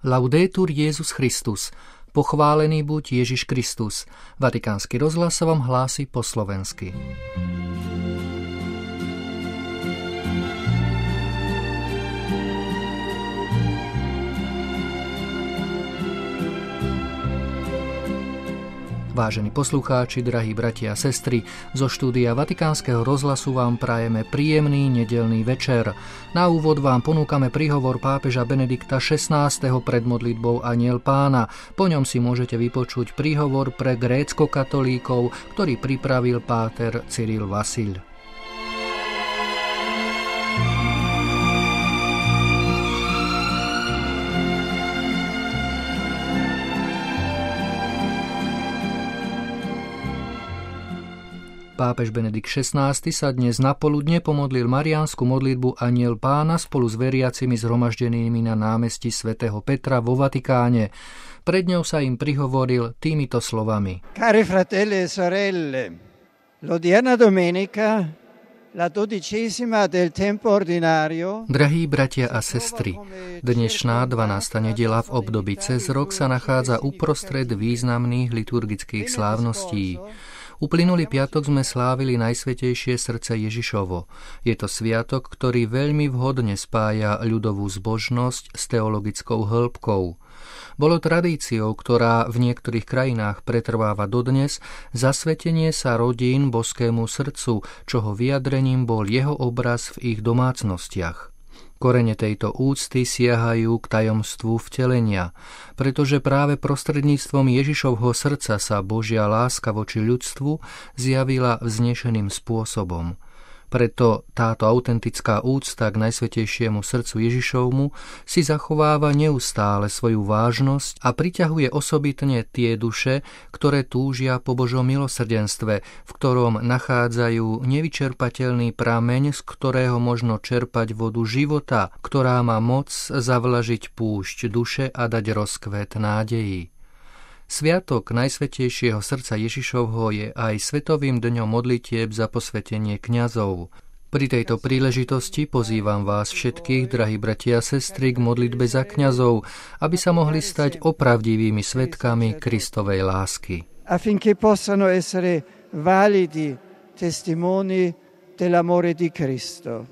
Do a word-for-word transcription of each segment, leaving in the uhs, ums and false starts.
Laudetur Jesus Christus. Pochválený buď Ježiš Kristus. Vatikánsky rozhlas vám hlási po slovensky. Vážení poslucháči, drahí bratia a sestry, zo štúdia Vatikánskeho rozhlasu vám prajeme príjemný nedeľný večer. Na úvod vám ponúkame príhovor pápeža Benedikta šestnásteho pred modlitbou Anjel Pána. Po ňom si môžete vypočuť príhovor pre grécko-katolíkov, ktorý pripravil páter Cyril Vasil. Pápež Benedikt šestnásty sa dnes napoludne pomodlil mariánsku modlitbu Anjel Pána spolu s veriacimi zhromaždenými na námestí svätého Petra vo Vatikáne. Pred ňou sa im prihovoril týmito slovami. Cari fratelli e sorelle, l'odierna domenica, la dodicesima del tempo ordinario. Drahí bratia a sestry, dnešná dvanásta nedeľa v období cez rok sa nachádza uprostred významných liturgických slávností. Uplynulý piatok sme slávili Najsvätejšie srdce Ježišovo. Je to sviatok, ktorý veľmi vhodne spája ľudovú zbožnosť s teologickou hĺbkou. Bolo tradíciou, ktorá v niektorých krajinách pretrváva dodnes, zasvetenie sa rodín boskému srdcu, čoho vyjadrením bol jeho obraz v ich domácnostiach. Korene tejto úcty siahajú k tajomstvu vtelenia, pretože práve prostredníctvom Ježišovho srdca sa Božia láska voči ľudstvu zjavila vznešeným spôsobom. Preto táto autentická úcta k Najsvätejšiemu srdcu Ježišovmu si zachováva neustále svoju vážnosť a priťahuje osobitne tie duše, ktoré túžia po Božom milosrdenstve, v ktorom nachádzajú nevyčerpateľný prameň, z ktorého možno čerpať vodu života, ktorá má moc zavlažiť púšť duše a dať rozkvet nádeji. Sviatok Najsvätejšieho srdca Ježišovho je aj svetovým dňom modlitieb za posvetenie kňazov. Pri tejto príležitosti pozývam vás všetkých, drahí bratia a sestry, k modlitbe za kňazov, aby sa mohli stať opravdivými svedkami Kristovej lásky. Affinché possano essere validi testimoni dell'amore di Cristo.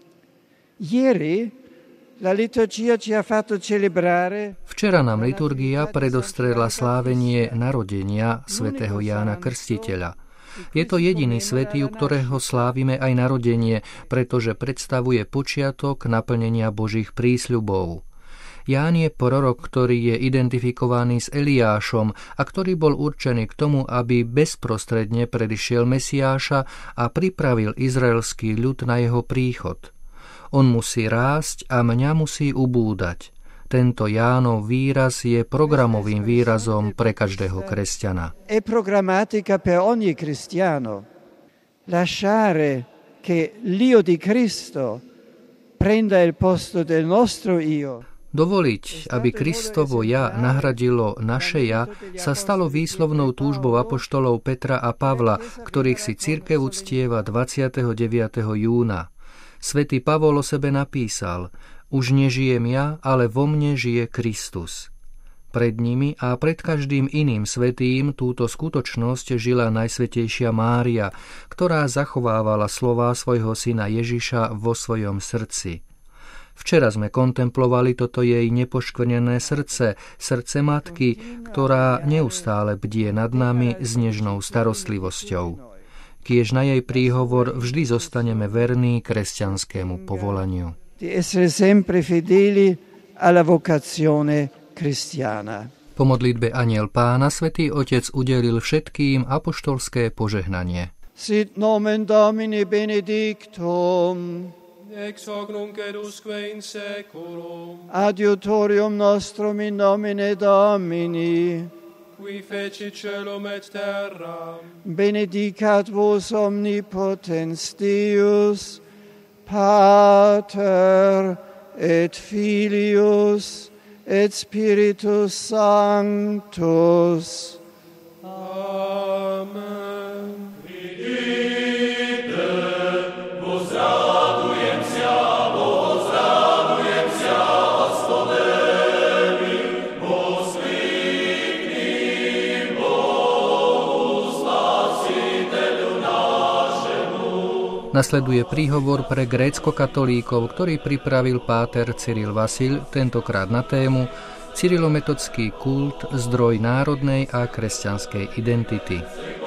Ieri La liturgia ci ha fatto celebrare. Včera nám liturgia predostrela slávenie narodenia svätého Jána Krstiteľa. Je to jediný svätý, u ktorého slávime aj narodenie, pretože predstavuje počiatok naplnenia Božích prísľubov. Ján je prorok, ktorý je identifikovaný s Eliášom a ktorý bol určený k tomu, aby bezprostredne predišiel Mesiáša a pripravil izraelský ľud na jeho príchod. On musí rásť a mňa musí ubúdať. Tento Jánov výraz je programovým výrazom pre každého kresťana. È programmatica per ogni cristiano. Lasciare che l'io di Cristo prenda il posto del nostro io. Dovoliť, aby Kristovo ja nahradilo naše ja, sa stalo výslovnou túžbou apoštolov Petra a Pavla, ktorých si cirkev uctieva dvadsiateho deviateho júna. Svätý Pavol o sebe napísal: Už nežijem ja, ale vo mne žije Kristus. Pred nimi a pred každým iným svätým túto skutočnosť žila Najsvätejšia Mária, ktorá zachovávala slová svojho syna Ježiša vo svojom srdci. Včera sme kontemplovali toto jej nepoškvrnené srdce, srdce matky, ktorá neustále bdie nad nami s nežnou starostlivosťou. Kiež na jej príhovor vždy zostaneme verní kresťanskému povolaniu. Po modlitbe Anjel Pána Svätý Otec udelil všetkým apoštolské požehnanie. Sit nomen Domini benedictum, ex hoc nunc et usque in saeculum, adiutorium nostrum in nomine Domini, qui fecit caelum et terram. Benedicat vos omnipotens Deus, Pater et Filius et Spiritus Sanctus. Amen. Возрадуемся, возрадуемся, Господи. Nasleduje príhovor pre grécko-katolíkov, ktorý pripravil páter Cyril Vasil, tentokrát na tému Cyrilometodský kult, zdroj národnej a kresťanskej identity.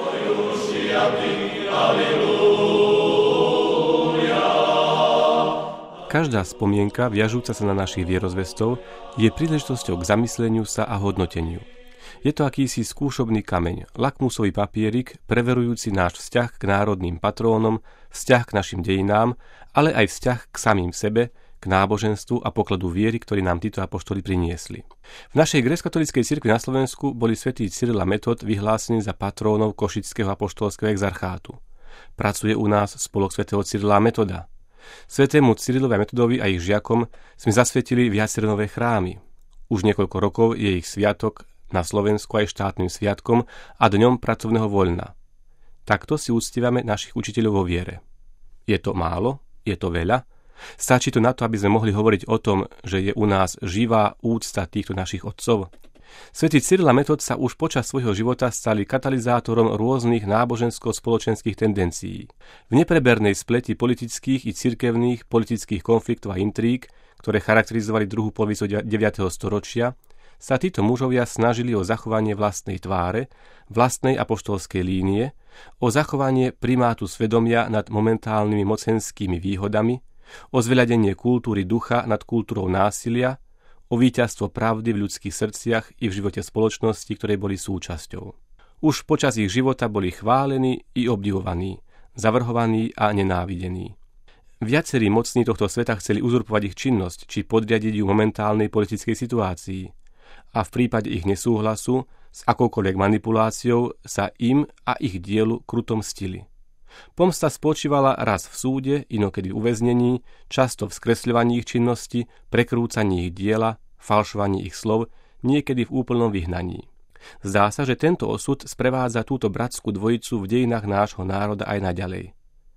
Každá spomienka, viažúca sa na našich vierozvestov, je príležitosťou k zamysleniu sa a hodnoteniu. Je to akýsi skúšobný kameň, lakmusový papierik, preverujúci náš vzťah k národným patrónom, vzťah k našim dejinám, ale aj vzťah k samým sebe, k náboženstvu a pokladu viery, ktorý nám títo apoštoli priniesli. V našej gréckokatolíckej cirkvi na Slovensku boli svätí Cyril a Metod vyhlásení za patrónov Košického apoštolského exarchátu. Pracuje u nás spolok svätého Cyrila a Metoda. Svätému Cyrilovi a Metodovi a ich žiakom sme zasvetili viaceré nové chrámy. Už niekoľko rokov je ich sviatok na Slovensku aj štátnym sviatkom a dňom pracovného voľna. Takto si uctívame našich učiteľov vo viere. Je to málo? Je to veľa? Stačí to na to, aby sme mohli hovoriť o tom, že je u nás živá úcta týchto našich otcov? Svätý Cyril a Metod sa už počas svojho života stali katalizátorom rôznych nábožensko-spoločenských tendencií. V neprebernej spleti politických i cirkevných politických konfliktov a intríg, ktoré charakterizovali druhú polovicu deviateho storočia, sa títo mužovia snažili o zachovanie vlastnej tváre, vlastnej apoštolskej línie, o zachovanie primátu svedomia nad momentálnymi mocenskými výhodami, o zveľadenie kultúry ducha nad kultúrou násilia, o víťazstvo pravdy v ľudských srdciach i v živote spoločnosti, ktorej boli súčasťou. Už počas ich života boli chválení i obdivovaní, zavrhovaní a nenávidení. Viacerí mocní tohto sveta chceli uzurpovať ich činnosť či podriadiť ju momentálnej politickej situácii. A v prípade ich nesúhlasu s akoukoľvek manipuláciou sa im a ich dielu kruto mstili. Pomsta spočívala raz v súde, inokedy v uväznení, často v skresľovaní ich činnosti, prekrúcaní ich diela, falšovaní ich slov, niekedy v úplnom vyhnaní. Zdá sa, že tento osud sprevádza túto bratskú dvojicu v dejinách nášho národa aj naďalej.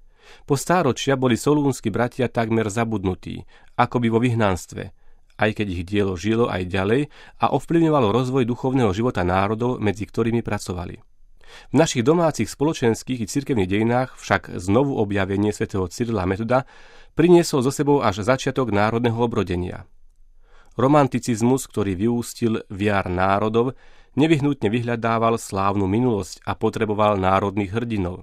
Po stáročia boli solúnski bratia takmer zabudnutí, akoby vo vyhnanstve, aj keď ich dielo žilo aj ďalej a ovplyvňovalo rozvoj duchovného života národov, medzi ktorými pracovali. V našich domácich spoločenských i cirkevných dejinách však znovu objavenie svätého Cyrila a Metoda priniesol so sebou až začiatok národného obrodenia. Romanticizmus, ktorý vyústil v jar národov, nevyhnutne vyhľadával slávnu minulosť a potreboval národných hrdinov.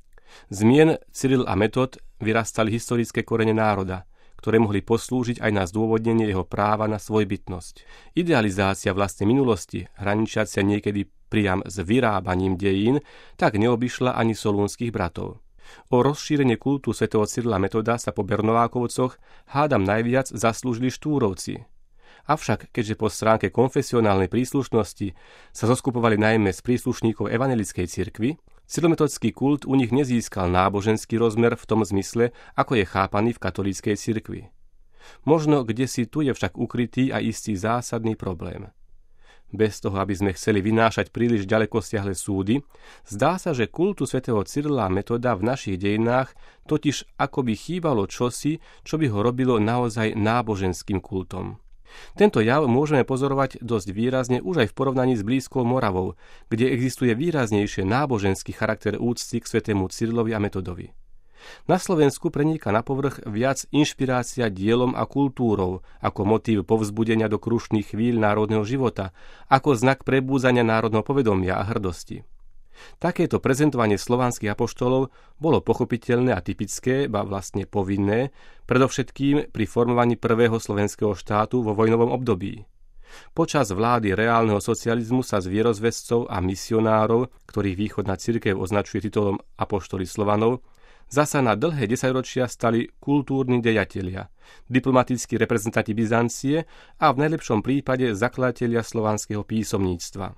Zmien Cyril a Metod vyrastali historické korene národa, ktoré mohli poslúžiť aj na zdôvodnenie jeho práva na svojbytnosť. Idealizácia vlastnej minulosti, hraničiacia niekedy priam s vyrábaním dejín, tak neobyšla ani solúnskych bratov. O rozšírenie kultu svätého Cyrila Metoda sa po Bernovákovcoch hádam najviac zaslúžili Štúrovci. Avšak, keďže po stránke konfesionálnej príslušnosti sa zoskupovali najmä z príslušníkov evanjelickej cirkvi, cyrilometodský kult u nich nezískal náboženský rozmer v tom zmysle, ako je chápaný v katolíckej cirkvi. Možno kdesi tu je však ukrytý a istý zásadný problém. Bez toho, aby sme chceli vynášať príliš ďalekosiahle súdy, zdá sa, že kultu svätého Cyrila a Metoda v našich dejinách totiž akoby chýbalo čosi, čo by ho robilo naozaj náboženským kultom. Tento jav môžeme pozorovať dosť výrazne už aj v porovnaní s blízkou Moravou, kde existuje výraznejšie náboženský charakter úcty k svätému Cyrilovi a Metodovi. Na Slovensku preníka na povrch viac inšpirácia dielom a kultúrou, ako motív povzbudenia do krušných chvíľ národného života, ako znak prebúdzania národného povedomia a hrdosti. Takéto prezentovanie slovanských apoštolov bolo pochopiteľné a typické, ba vlastne povinné, predovšetkým pri formovaní prvého slovenského štátu vo vojnovom období. Počas vlády reálneho socializmu sa z vierozvescov a misionárov, ktorých východná cirkev označuje titulom apoštoli Slovanov, zasa na dlhé desaťročia stali kultúrni dejatelia, diplomatickí reprezentanti Byzancie a v najlepšom prípade zakladatelia slovanského písomníctva.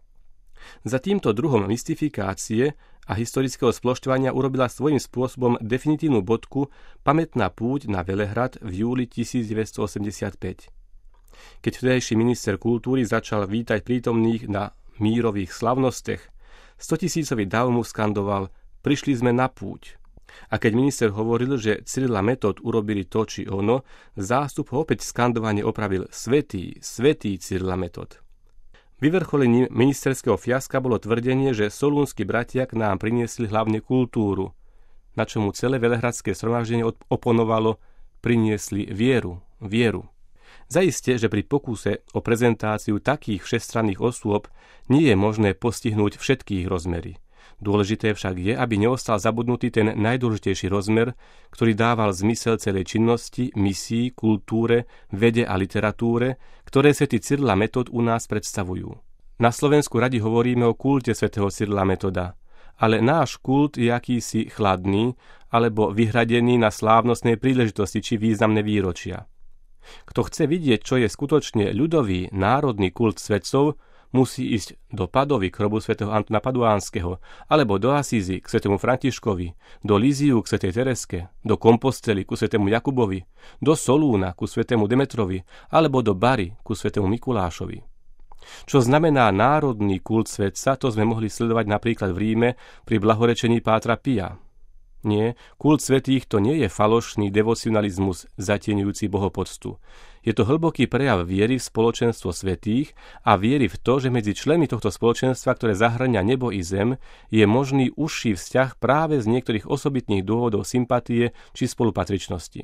Za týmto druhom mystifikácie a historického splošťovania urobila svojím spôsobom definitívnu bodku pamätná púť na Velehrad v júli tisícdeväťstoosemdesiatpäť. Keď vtedajší minister kultúry začal vítať prítomných na mírových slavnostech, stotisícový dav mu skandoval: prišli sme na púť. A keď minister hovoril, že Cyril a Metod urobili to či ono, zástup ho opäť skandovane opravil: svätý, svätý Cyril a Metod. Vyvrcholením ministerského fiaska bolo tvrdenie, že solúnski bratia k nám priniesli hlavne kultúru. na čo mu celé velehradské zhromaždenie oponovalo, priniesli vieru, vieru. Zaiste, že pri pokuse o prezentáciu takých všestranných osôb nie je možné postihnúť všetkých rozmery. Dôležité však je, aby neostal zabudnutý ten najdôležitejší rozmer, ktorý dával zmysel celej činnosti, misii, kultúre, vede a literatúre, ktoré svätý Cyril a Metod u nás predstavujú. Na Slovensku radi hovoríme o kulte svätého Cyrila Metoda, ale náš kult je akýsi chladný alebo vyhradený na slávnostnej príležitosti či významné výročia. Kto chce vidieť, čo je skutočne ľudový, národný kult svätcov, musí ísť do Padovy k hrobu svätého Antona Paduánskeho, alebo do Asízy k svätému Františkovi, do Líziu k svätej Tereske, do Kompostely ku svätému Jakubovi, do Solúna ku svätému Demetrovi, alebo do Bari ku svätému Mikulášovi. Čo znamená národný kult svätca, to sme mohli sledovať napríklad v Ríme pri blahorečení Pátra Pia. Nie, kult svätých to nie je falošný devocionalizmus zatieňujúci bohopoctu. Je to hlboký prejav viery v spoločenstvo svätých a viery v to, že medzi členmi tohto spoločenstva, ktoré zahŕňa nebo i zem, je možný užší vzťah práve z niektorých osobitných dôvodov sympatie či spolupatričnosti.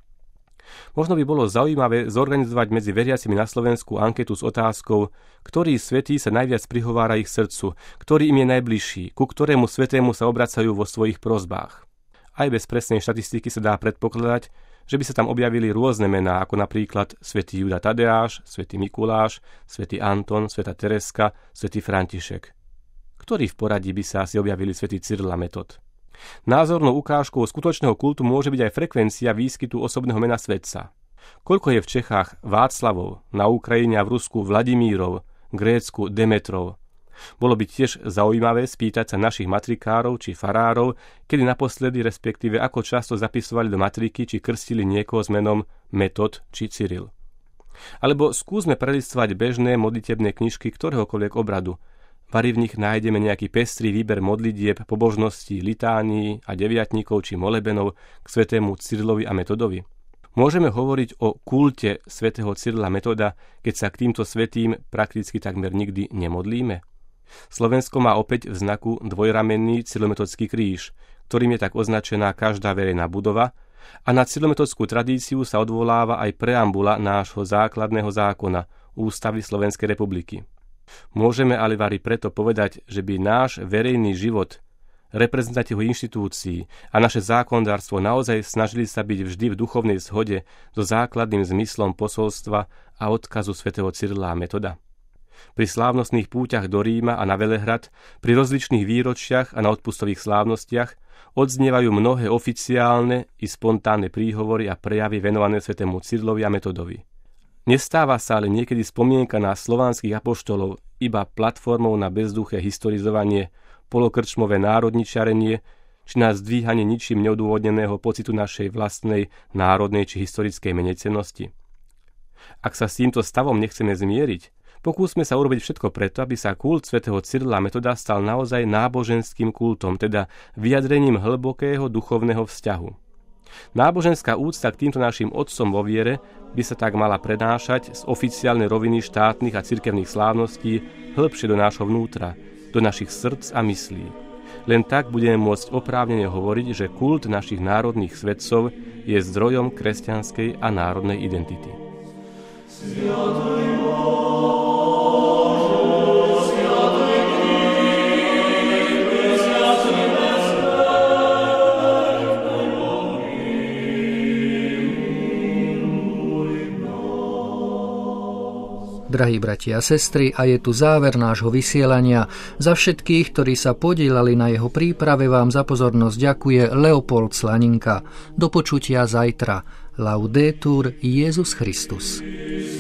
Možno by bolo zaujímavé zorganizovať medzi veriacimi na Slovensku anketu s otázkou, ktorý svätý sa najviac prihovára ich srdcu, ktorý im je najbližší, ku ktorému svätému sa obracajú vo svojich prosbách. Aj bez presnej štatistiky sa dá predpokladať, že by sa tam objavili rôzne mená, ako napríklad svätý Júda Tadeáš, svätý Mikuláš, svätý Anton, svätá Tereska, svätý František. Ktorí v poradí by sa asi objavili svätý Cyril a Metod? Názornou ukážkou skutočného kultu môže byť aj frekvencia výskytu osobného mena svätca. Koľko je v Čechách Václavov, na Ukrajine a v Rusku Vladimírov, Grécku Demetrov. Bolo by tiež zaujímavé spýtať sa našich matrikárov či farárov, kedy naposledy, respektíve ako často zapisovali do matriky či krstili niekoho s menom Metod či Cyril. Alebo skúsme prelistovať bežné modlitebné knižky ktoréhokoľvek obradu. Vari v nich nájdeme nejaký pestrý výber modlitieb, pobožností, litánií a deviatníkov či molebenov k svätému Cyrilovi a Metodovi. Môžeme hovoriť o kulte svätého Cyrila Metoda, keď sa k týmto svätým prakticky takmer nikdy nemodlíme? Slovensko má opäť v znaku dvojramenný cyrilometodský kríž, ktorým je tak označená každá verejná budova, a na cyrilometodskú tradíciu sa odvoláva aj preambula nášho základného zákona, Ústavy Slovenskej republiky. Môžeme ale vari preto povedať, že by náš verejný život, reprezentatívnych inštitúcií a naše zákonodárstvo naozaj snažili sa byť vždy v duchovnej zhode so základným zmyslom posolstva a odkazu svätého Cyrila a Metoda. Pri slávnostných púťach do Ríma a na Velehrad, pri rozličných výročiach a na odpustových slávnostiach odznievajú mnohé oficiálne i spontánne príhovory a prejavy venované svätému Cyrilovi a Metodovi. Nestáva sa ale niekedy spomienka na slovanských apoštolov iba platformou na bezduché historizovanie, polokrčmové národničarenie, či na zdvíhanie ničím neodôvodneného pocitu našej vlastnej národnej či historickej menejcennosti. Ak sa s týmto stavom nechceme zmieriť, pokúsme sa urobiť všetko preto, aby sa kult svätého Cyrila a Metoda stal naozaj náboženským kultom, teda vyjadrením hlbokého duchovného vzťahu. Náboženská úcta k týmto našim otcom vo viere by sa tak mala prenášať z oficiálnej roviny štátnych a cirkevných slávností hĺbšie do nášho vnútra, do našich srdc a myslí. Len tak budeme môcť oprávnene hovoriť, že kult našich národných svätcov je zdrojom kresťanskej a národnej identity. Drahí bratia a sestry, a je tu záver nášho vysielania. Za všetkých, ktorí sa podieľali na jeho príprave, vám za pozornosť ďakuje Leopold Slaninka. Do počutia zajtra. Laudetur Jesus Christus.